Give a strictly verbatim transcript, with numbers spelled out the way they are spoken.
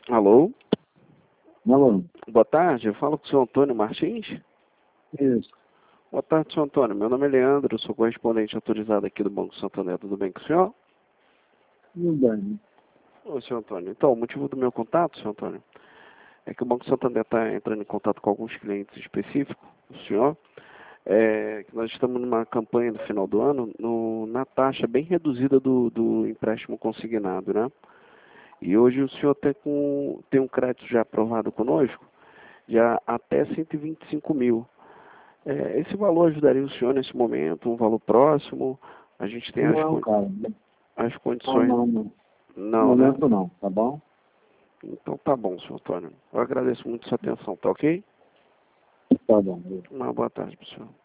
Alô? Alô? Boa tarde, eu falo com o senhor Antônio Martins. Isso. Boa tarde, senhor Antônio. Meu nome é Leandro, eu sou correspondente autorizado aqui do Banco Santander. Tudo bem com o senhor? Tudo bem. Ô, senhor Antônio. Então, o motivo do meu contato, senhor Antônio, é que o Banco Santander está entrando em contato com alguns clientes específicos, o senhor, é, que nós estamos numa campanha no final do ano, no, na taxa bem reduzida do, do empréstimo consignado, né? E hoje o senhor tem, com, tem um crédito já aprovado conosco, já até cento e vinte e cinco mil. É, esse valor ajudaria o senhor nesse momento, um valor próximo? A gente tem as, Não, con- cara. as Não, condições. não, não. No Não, né? momento não, tá bom? Então tá bom, senhor Antônio. Eu agradeço muito sua atenção, tá ok? Tá bom. Uma boa tarde, pessoal.